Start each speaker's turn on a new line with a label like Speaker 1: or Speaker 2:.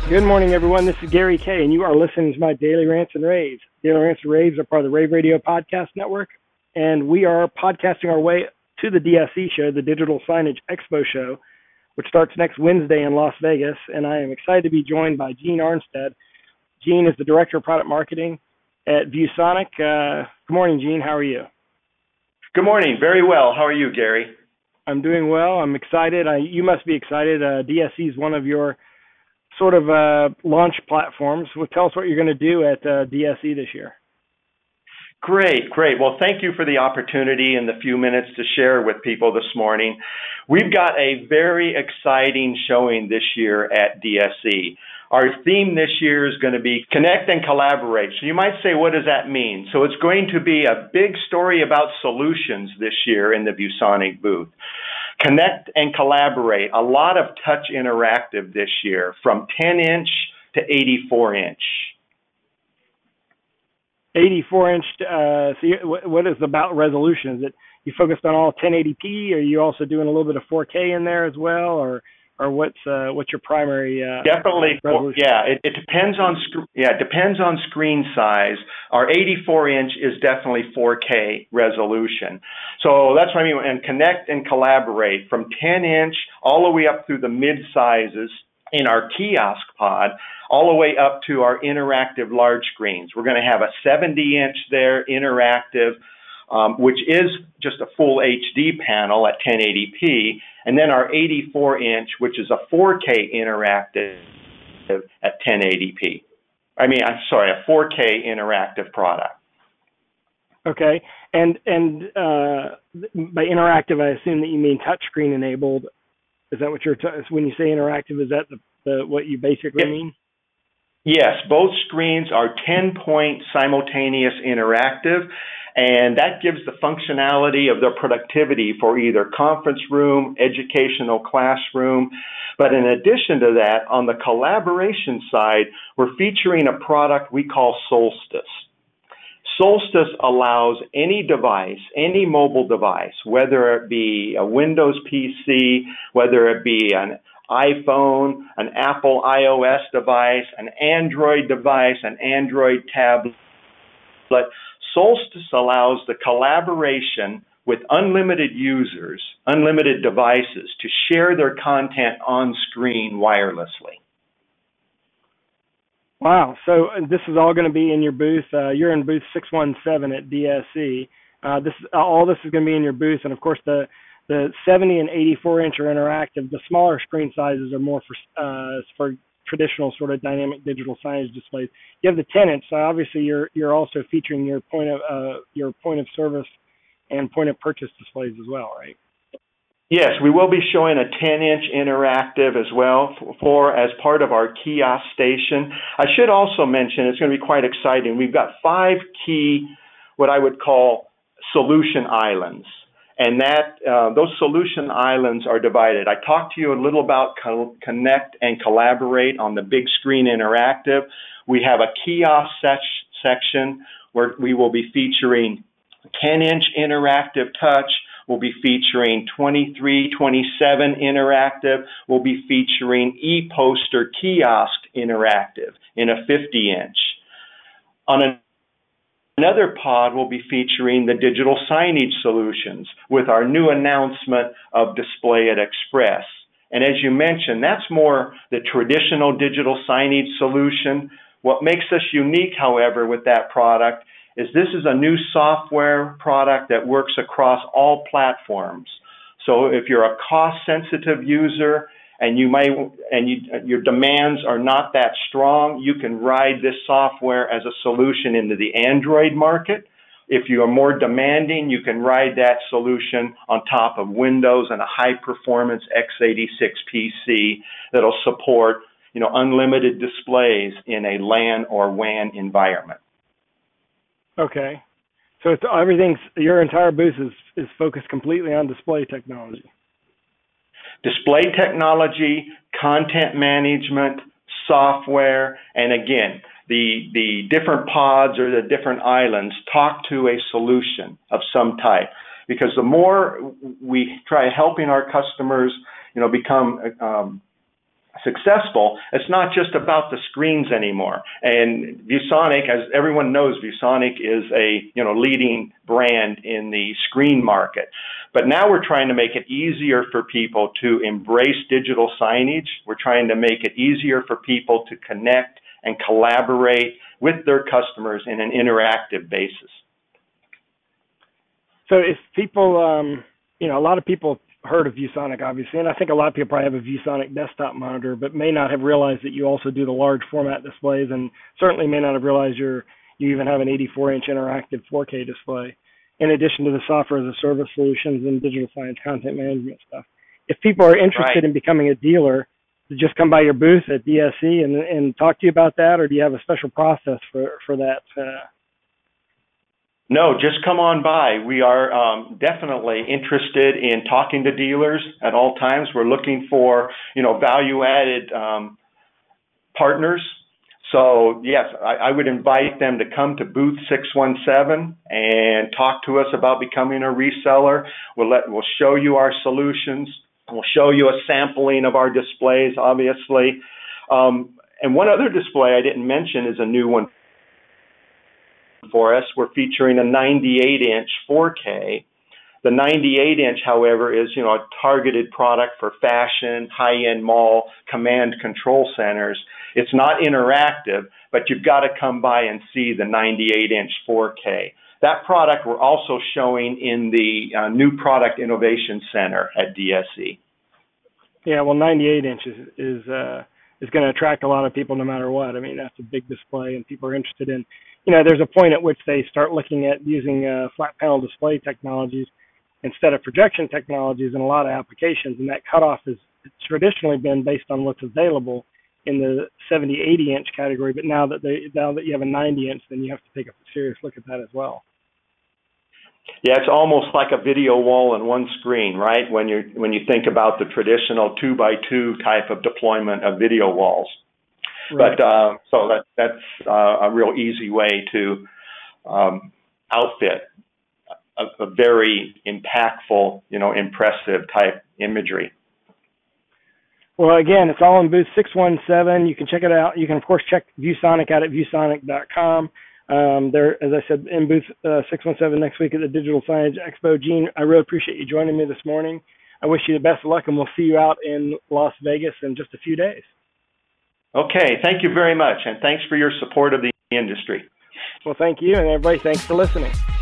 Speaker 1: Good morning, everyone. This is Gary Kay, and you are listening to my Daily Rants and Raves. Daily Rants and Raves are part of the Rave Radio Podcast Network, and we are podcasting our way to the DSE show, the Digital Signage Expo show, which starts next Wednesday in Las Vegas, and I am excited to be joined by Gene Arnstead. Gene is the Director of Product Marketing at ViewSonic. Good morning, Gene. How are you?
Speaker 2: Good morning. Very well. How are you, Gary?
Speaker 1: I'm doing well. I'm excited. You must be excited. DSE is one of your sort of launch platforms. Well, tell us what you're going to do at DSE this year.
Speaker 2: Great. Well, thank you for the opportunity and the few minutes to share with people this morning. We've got a very exciting showing this year at DSE. Our theme this year is going to be Connect and Collaborate. So you might say, what does that mean? So it's going to be a big story about solutions this year in the ViewSonic booth. Connect and collaborate. A lot of touch interactive this year, from 10-inch to 84-inch.
Speaker 1: 84-inch. What is about resolution? Is it you focused on all 1080p? Or are you also doing a little bit of 4K in there as well, or what's your primary?
Speaker 2: Definitely,
Speaker 1: resolution?
Speaker 2: It depends on it depends on screen size. Our 84-inch is definitely 4K resolution. So that's what I mean. And connect and collaborate from 10-inch all the way up through the mid sizes in our kiosk pod, all the way up to our interactive large screens. We're going to have a 70-inch there, interactive, which is just a full HD panel at 1080p, and then our 84-inch, which is a 4K interactive at 1080p. A 4K interactive product.
Speaker 1: Okay, and by interactive, I assume that you mean touchscreen enabled. Is that what when you say interactive? Is that what you basically mean?
Speaker 2: Yes, both screens are 10-point simultaneous interactive, and that gives the functionality of the productivity for either conference room, educational classroom. But in addition to that, on the collaboration side, we're featuring a product we call Solstice. Solstice allows any device, any mobile device, whether it be a Windows PC, whether it be an iPhone, an Apple iOS device, an Android device, an Android tablet. Solstice allows the collaboration with unlimited users, unlimited devices, to share their content on screen wirelessly.
Speaker 1: Wow. So this is all going to be in your booth. You're in booth 617 at DSE. All this is going to be in your booth. And, of course, the 70 and 84-inch are interactive. The smaller screen sizes are more for traditional sort of dynamic digital signage displays. You have the 10-inch, so obviously you're also featuring your point of service and point of purchase displays as well, right?
Speaker 2: Yes, we will be showing a 10-inch interactive as well as part of our kiosk station. I should also mention, it's going to be quite exciting. We've got 5 key, what I would call solution islands. And those solution islands are divided. I talked to you a little about Connect and Collaborate on the big screen interactive. We have a kiosk section where we will be featuring 10-inch interactive touch. We'll be featuring 23, 27 interactive. We'll be featuring e-poster kiosk interactive in a 50-inch. On another pod, we'll be featuring the digital signage solutions with our new announcement of Display at Express. And as you mentioned, that's more the traditional digital signage solution. What makes us unique, however, with that product is this is a new software product that works across all platforms. So if you're a cost-sensitive user and your demands are not that strong, you can ride this software as a solution into the Android market. If you are more demanding, you can ride that solution on top of Windows and a high-performance x86 PC that'll support, unlimited displays in a LAN or WAN environment.
Speaker 1: Okay, so your entire booth is focused completely on display technology.
Speaker 2: Display technology, content management, software, and again, the different pods or the different islands talk to a solution of some type. Because the more we try helping our customers, become successful, it's not just about the screens anymore. And ViewSonic, as everyone knows, ViewSonic is a leading brand in the screen market. But now we're trying to make it easier for people to embrace digital signage. We're trying to make it easier for people to connect and collaborate with their customers in an interactive basis.
Speaker 1: So if people, a lot of people heard of ViewSonic, obviously, and I think a lot of people probably have a ViewSonic desktop monitor, but may not have realized that you also do the large format displays, and certainly may not have realized you even have an 84-inch interactive 4K display, in addition to the software as a service solutions and digital signage content management stuff. If people are interested in becoming a dealer, just come by your booth at DSE and talk to you about that, or do you have a special process for that?
Speaker 2: No, just come on by. We are definitely interested in talking to dealers at all times. We're looking for, value-added partners. So, yes, I would invite them to come to booth 617 and talk to us about becoming a reseller. We'll show you our solutions. We'll show you a sampling of our displays, obviously. And one other display I didn't mention is a new one for us. We're featuring a 98-inch 4K. The 98-inch, however, is a targeted product for fashion, high-end mall, command control centers. It's not interactive, but you've got to come by and see the 98-inch 4K. That product we're also showing in the New Product Innovation Center at DSE.
Speaker 1: Yeah, well, 98 inches is going to attract a lot of people no matter what. I mean, that's a big display, and people are interested in. There's a point at which they start looking at using flat panel display technologies instead of projection technologies in a lot of applications, and that cutoff has traditionally been based on what's available in the 70, 80-inch category. But now that you have a 90-inch, then you have to take a serious look at that as well.
Speaker 2: Yeah, it's almost like a video wall in one screen, right? When you think about the traditional 2x2 type of deployment of video walls. Right. But so that's a real easy way to outfit a very impactful, impressive type imagery.
Speaker 1: Well, again, it's all in booth 617. You can check it out. You can, of course, check ViewSonic out at viewsonic.com. There, as I said, in booth 617 next week at the Digital Signage Expo. Gene, I really appreciate you joining me this morning. I wish you the best of luck, and we'll see you out in Las Vegas in just a few days.
Speaker 2: Okay, thank you very much, and thanks for your support of the industry.
Speaker 1: Well, thank you, and everybody, thanks for listening.